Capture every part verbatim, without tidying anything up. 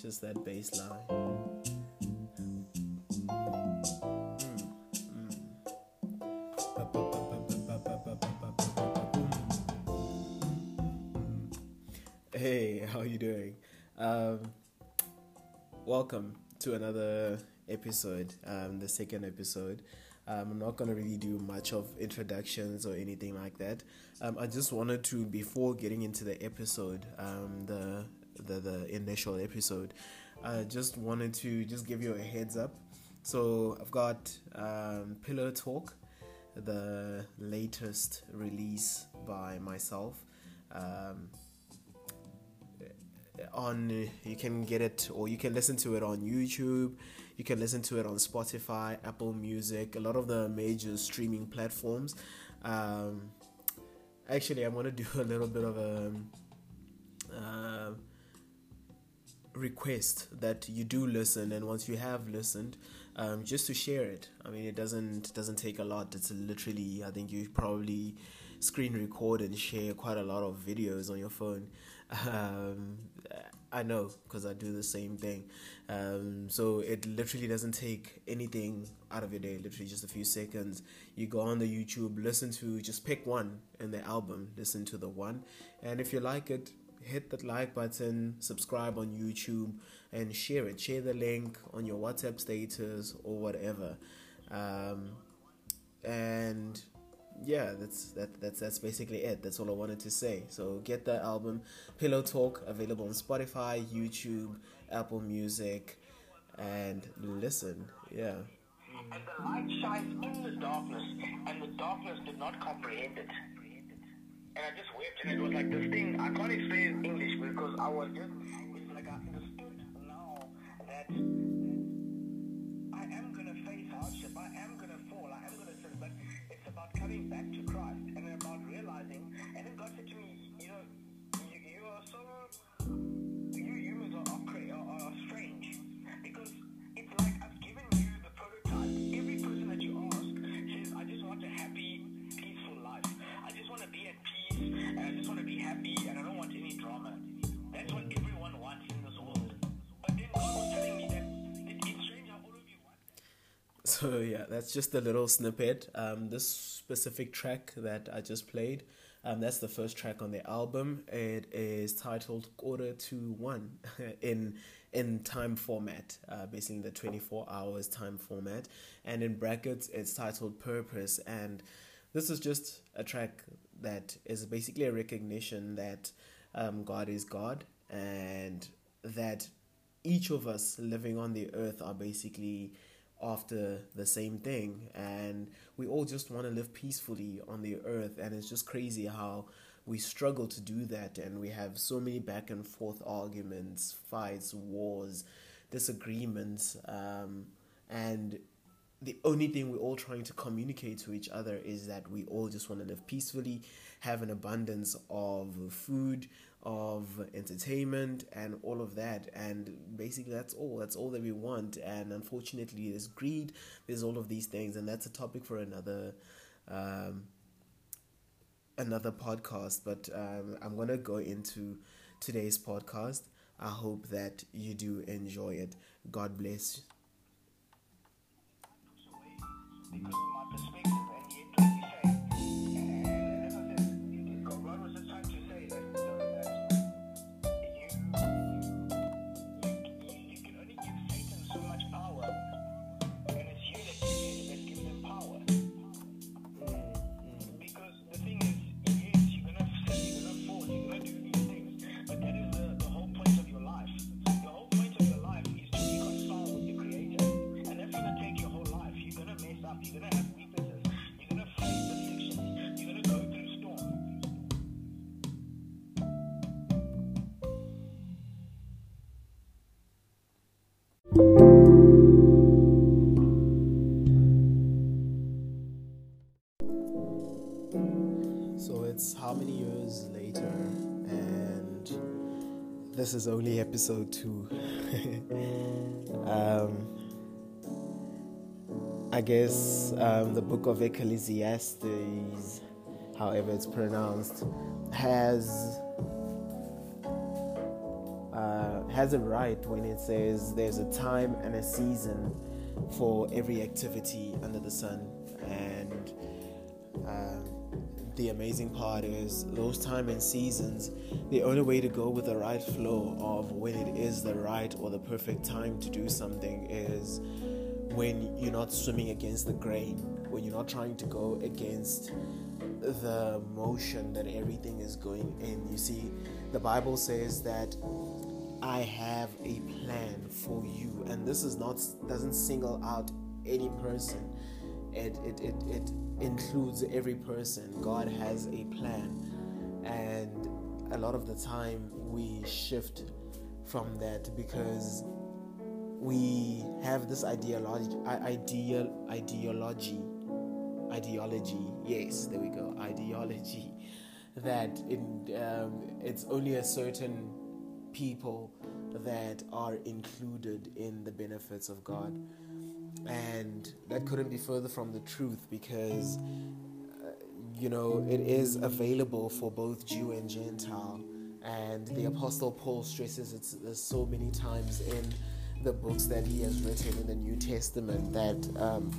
Just that bass line. Hey, how you doing? Um, welcome to another episode, um, the second episode. Um, I'm not going to really do much of introductions or anything like that. Um, I just wanted to, before getting into the episode, um, the, the the initial episode, I just wanted to just give you a heads up. So I've got um, Pillow Talk, the latest release by myself. Um, on you can get it, or you can listen to it on YouTube. You can listen to it on Spotify, Apple Music, a lot of the major streaming platforms. Um, actually, I'm gonna do a little bit of a uh, request that you do listen, and once you have listened, um, just to share it. I mean, it doesn't doesn't take a lot. It's literally, I think you probably screen record and share quite a lot of videos on your phone. Um, I know, because I do the same thing. Um, so it literally doesn't take anything out of your day, literally just a few seconds. You go on the YouTube, listen to, just pick one in the album, listen to the one. And if you like it, hit that like button, subscribe on YouTube, and share it. Share the link on your WhatsApp status or whatever. Um, and... yeah, that's that that's that's basically it. That's all I wanted to say. So get the album Pillow Talk, available on Spotify, YouTube, Apple Music, and listen. Yeah. And the light shines in the darkness, and the darkness did not comprehend it. And I just wept, and it was like this thing. I can't explain it in English because I was just. It's like I understood now that I am gonna face hardship. I am gonna fall. I am gonna sin, but it's about coming back to Christ and about realizing. And then God said to me, you know, you, you are so, you humans are, are, cra- are, are strange, because it's like I've given you the prototype. Every person that you ask says, I just want a happy, peaceful life. I just want to be at peace, and I just want to be happy, and I don't want any drama. That's what everyone wants in this world. But then God was telling me that it, it's strange how all of you want that. So yeah, that's just a little snippet. Um, this specific track that I just played, um, that's the first track on the album. It is titled Quarter to One in in time format, uh, basically the twenty-four hours time format, and in brackets it's titled Purpose. And this is just a track that is basically a recognition that um, God is God, and that each of us living on the earth are basically after the same thing, and we all just want to live peacefully on the earth. And it's just crazy how we struggle to do that, and we have so many back and forth arguments, fights, wars, disagreements, um, and the only thing we're all trying to communicate to each other is that we all just want to live peacefully, have an abundance of food, of entertainment, and all of that. And basically that's all that's all that we want. And unfortunately there's greed, there's all of these things, and that's a topic for another um another podcast. But um, I'm gonna go into today's podcast. I hope that you do enjoy it. God bless. Because of my perspective, and yet, like you say, and as I said, God God was just trying to say that, you know, that you, you, you, you can only give Satan so much power, and it's you that gives, that gives him power. Because the thing is, yes, you're gonna sin, you're gonna fall, you're gonna do these things, but that is the, the whole point of your life. The whole point of your life is to reconcile with the Creator, and that's gonna take your whole life. You're gonna mess up, you're gonna have weaknesses, you're gonna face afflictions, you're gonna go through storms. So it's how many years later, and this is only episode two. um, I guess um, the book of Ecclesiastes, however it's pronounced, has uh, has it right when it says there's a time and a season for every activity under the sun. And uh, the amazing part is those time and seasons, the only way to go with the right flow of when it is the right or the perfect time to do something is when you're not swimming against the grain, when you're not trying to go against the motion that everything is going in. You see, the Bible says that I have a plan for you, and this is not doesn't single out any person. It it it, it includes every person. God has a plan, and a lot of the time we shift from that because we have this ideology, ideal ideology, ideology. Yes, there we go, ideology. That it, um, it's only a certain people that are included in the benefits of God, and that couldn't be further from the truth because uh, you know it is available for both Jew and Gentile, and the Apostle Paul stresses it so many times in the books that he has written in the New Testament that um,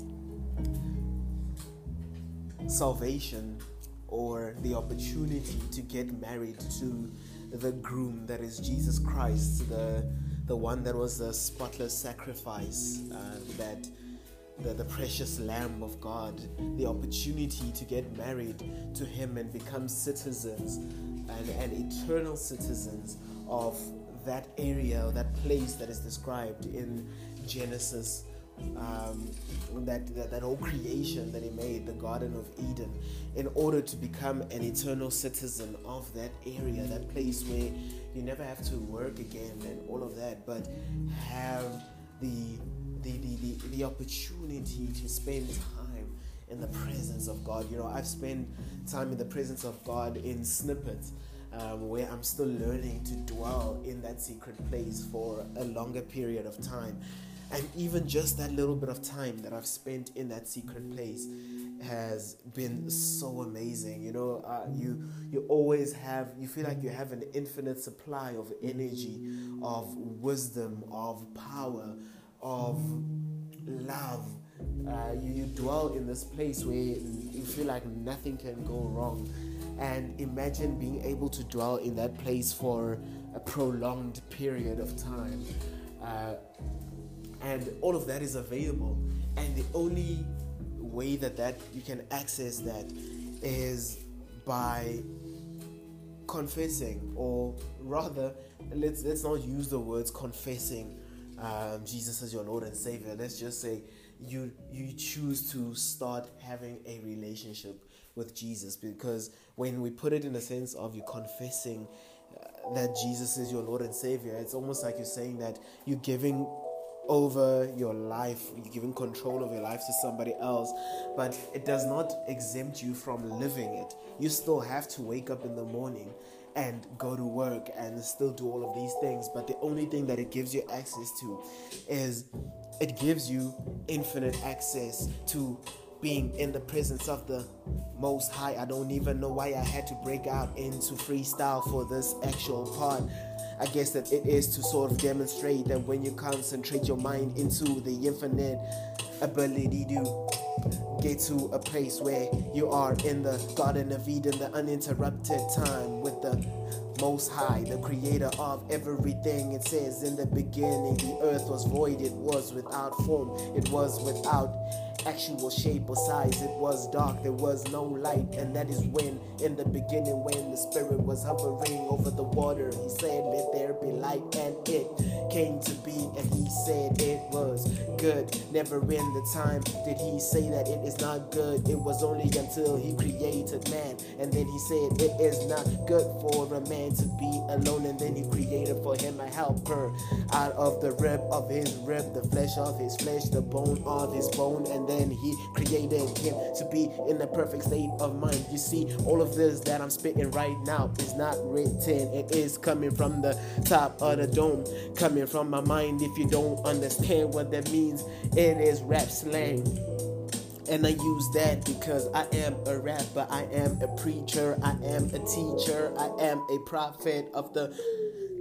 salvation or the opportunity to get married to the groom that is Jesus Christ, the the one that was the spotless sacrifice, uh, that the, the precious Lamb of God, the opportunity to get married to him and become citizens and, and eternal citizens of that area, that place that is described in Genesis, um, that, that that whole creation that he made, the Garden of Eden, in order to become an eternal citizen of that area, that place where you never have to work again and all of that, but have the the the, the, the opportunity to spend time in the presence of God. You know, I've spent time in the presence of God in snippets, Um, where I'm still learning to dwell in that secret place for a longer period of time. And even just that little bit of time that I've spent in that secret place has been so amazing. You know, uh, you you always have, you feel like you have an infinite supply of energy, of wisdom, of power, of love. Uh, you, you dwell in this place where you feel like nothing can go wrong. And imagine being able to dwell in that place for a prolonged period of time. Uh, and all of that is available. And the only way that, that you can access that is by confessing, or rather, let's let's not use the words confessing um, Jesus as your Lord and Savior. Let's just say you you choose to start having a relationship with Jesus, because when we put it in the sense of you confessing uh, that Jesus is your Lord and Savior, it's almost like you're saying that you're giving over your life, you're giving control of your life to somebody else, but it does not exempt you from living it. You still have to wake up in the morning and go to work and still do all of these things, but the only thing that it gives you access to is it gives you infinite access to being in the presence of the Most High. I don't even know why I had to break out into freestyle for this actual part. I guess that it is to sort of demonstrate that when you concentrate your mind into the infinite ability to get to a place where you are in the Garden of Eden, the uninterrupted time with the Most High, the creator of everything. It says in the beginning the earth was void, it was without form, it was without actual shape or size, it was dark, there was no light. And that is when, in the beginning, when the Spirit was hovering over the water, he said, let there be light, and it came to be, and he said it was good. Never in the time did he say that it is not good. It was only until he created man, and then he said it is not good for a man to be alone, and then he created for him a helper out of the rib of his rib, the flesh of his flesh, the bone of his bone, and then he created him to be in the perfect state of mind. You see, all of this that I'm spitting right now is not written. It is coming from the top of the dome, coming from my mind. If you don't understand what that means, it is rap slang. And I use that because I am a rapper, I am a preacher, I am a teacher, I am a prophet of the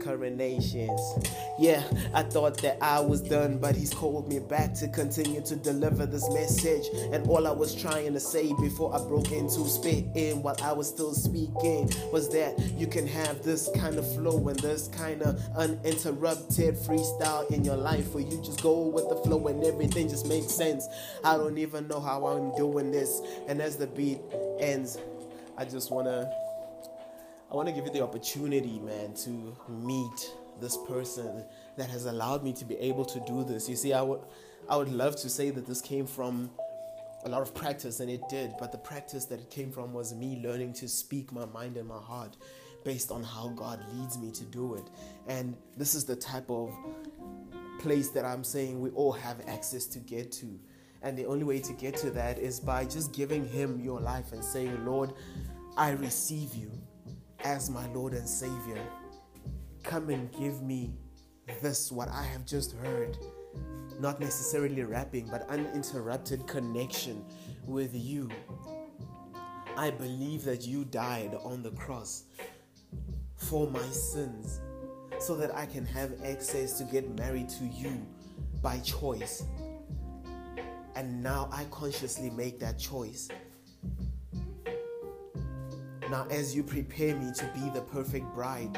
coronations. Yeah, I thought that I was done, but he's called me back to continue to deliver this message. And all I was trying to say before I broke into spit in while I was still speaking was that you can have this kind of flow and this kind of uninterrupted freestyle in your life, where you just go with the flow and everything just makes sense. I don't even know how I'm doing this. And as the beat ends, I just want to I want to give you the opportunity, man, to meet this person that has allowed me to be able to do this. You see, I would I would love to say that this came from a lot of practice, and it did, but the practice that it came from was me learning to speak my mind and my heart based on how God leads me to do it. And this is the type of place that I'm saying we all have access to get to. And the only way to get to that is by just giving him your life and saying, Lord, I receive you as my Lord and Savior. Come and give me this, what I have just heard. Not necessarily rapping, but uninterrupted connection with you. I believe that you died on the cross for my sins, so that I can have access to get married to you by choice. And now I consciously make that choice. Now, as you prepare me to be the perfect bride,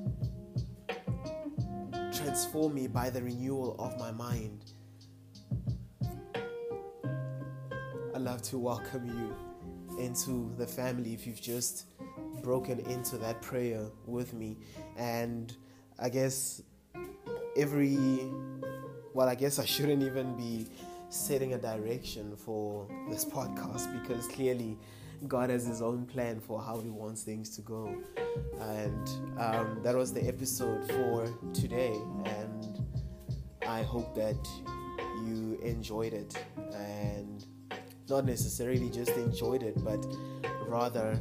transform me by the renewal of my mind. I'd love to welcome you into the family if you've just broken into that prayer with me. And I guess every, well, I guess I shouldn't even be setting a direction for this podcast, because clearly God has his own plan for how he wants things to go. And um, that was the episode for today, and I hope that you enjoyed it, and not necessarily just enjoyed it, but rather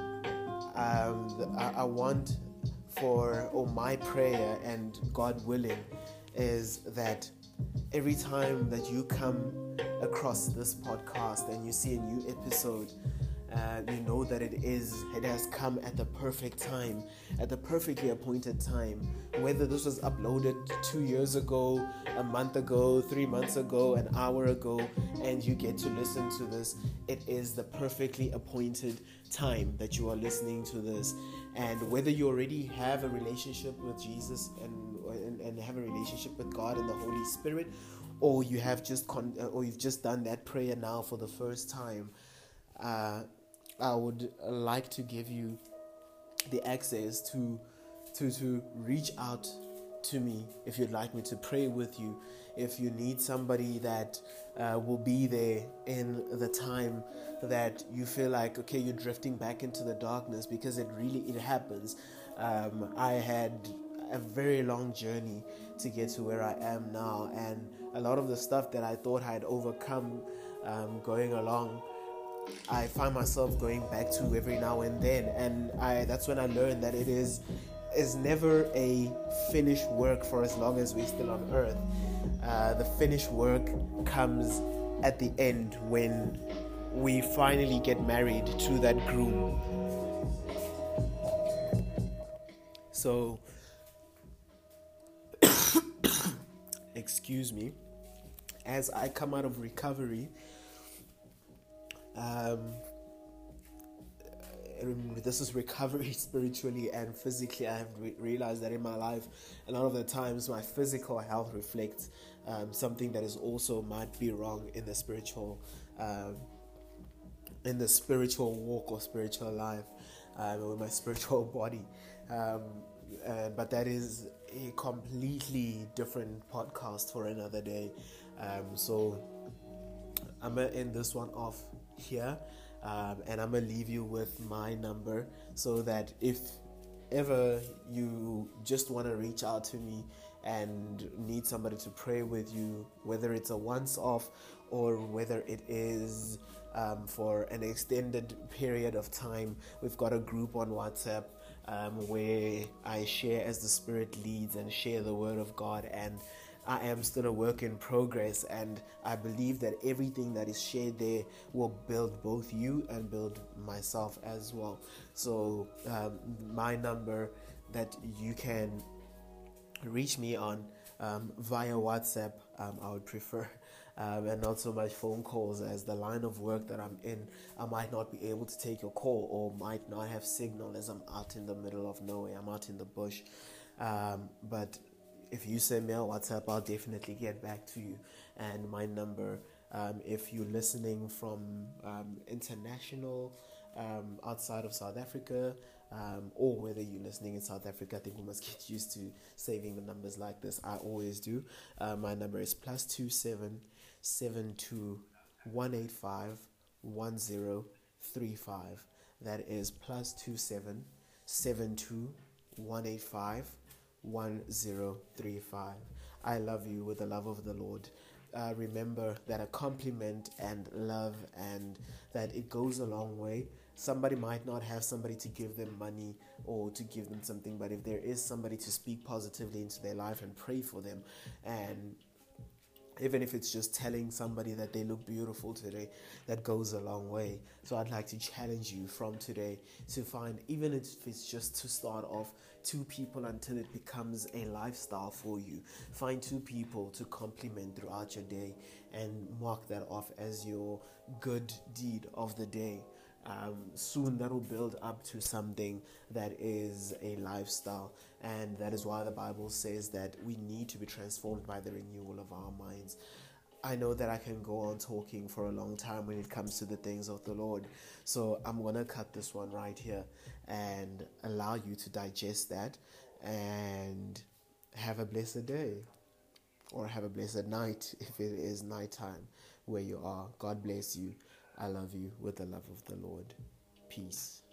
um, I, I want for, or my prayer, and God willing, is that every time that you come across this podcast and you see a new episode, Uh, you know that it is, it has come at the perfect time, at the perfectly appointed time. Whether this was uploaded two years ago, a month ago, three months ago, an hour ago, and you get to listen to this, it is the perfectly appointed time that you are listening to this. And whether you already have a relationship with Jesus and and, and have a relationship with God and the Holy Spirit, or you have just con- or you've just done that prayer now for the first time, uh, I would like to give you the access to to to reach out to me if you'd like me to pray with you. If you need somebody that uh, will be there in the time that you feel like, okay, you're drifting back into the darkness, because it really, it happens. Um, I had a very long journey to get to where I am now, and a lot of the stuff that I thought I had overcome um, going along, I find myself going back to every now and then. And I that's when I learned that it is is never a finished work for as long as we're still on earth. Uh, the finished work comes at the end, when we finally get married to that groom. So excuse me, as I come out of recovery, Um, this is recovery spiritually and physically. I have re- realized that in my life, a lot of the times my physical health reflects um, something that is also might be wrong in the spiritual, um, in the spiritual walk or spiritual life, um, with my spiritual body. Um, uh, but that is a completely different podcast for another day. Um, so I'm gonna end this one off here, um, and I'm gonna leave you with my number, so that if ever you just want to reach out to me and need somebody to pray with you, whether it's a once off or whether it is um, for an extended period of time, we've got a group on WhatsApp um, where I share as the Spirit leads and share the Word of God. And I am still a work in progress, and I believe that everything that is shared there will build both you and build myself as well. So um, my number that you can reach me on um, via WhatsApp. Um, I would prefer, um, and not so much phone calls, as the line of work that I'm in, I might not be able to take your call, or might not have signal, as I'm out in the middle of nowhere. I'm out in the bush. Um, but if you send me a WhatsApp, I'll definitely get back to you. And my number, um, if you're listening from um, international, um, outside of South Africa, um, or whether you're listening in South Africa, I think we must get used to saving the numbers like this. I always do. Uh, my number is plus two seven seven two one eight five one zero three five. That is plus two seven seven two one eight five one zero three five. I love you with the love of the Lord. Uh, remember that a compliment and love, and that it goes a long way. Somebody might not have somebody to give them money or to give them something, but if there is somebody to speak positively into their life and pray for them, and even if it's just telling somebody that they look beautiful today, that goes a long way. So I'd like to challenge you from today to find, even if it's just to start off, two people until it becomes a lifestyle for you. Find two people to compliment throughout your day and mark that off as your good deed of the day. Um, soon that will build up to something that is a lifestyle, and that is why the Bible says that we need to be transformed by the renewal of our minds. I know that I can go on talking for a long time when it comes to the things of the Lord, so I'm going to cut this one right here and allow you to digest that, and have a blessed day, or have a blessed night if it is nighttime where you are. God bless you. I love you with the love of the Lord. Peace.